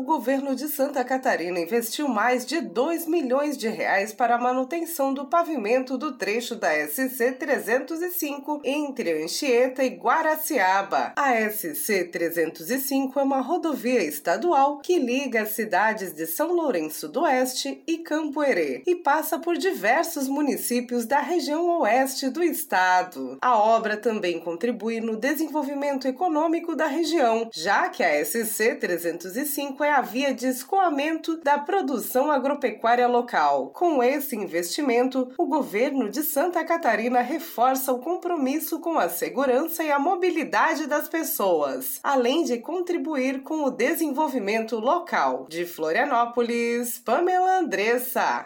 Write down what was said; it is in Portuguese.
governo de Santa Catarina investiu mais de R$ 2 milhões para a manutenção do pavimento do trecho da SC 305 entre Anchieta e Guaraciaba. A SC 305 é uma rodovia estadual que liga as cidades de São Lourenço do Oeste e Campo Herê e passa por diversos municípios da região oeste do estado. A obra também contribui no desenvolvimento econômico da região, já que a SC 305 é a via de escoamento da produção agropecuária local. Com esse investimento, o governo de Santa Catarina reforça o compromisso com a segurança e a mobilidade das pessoas, além de contribuir com o desenvolvimento local. De Florianópolis, Pamela Andressa.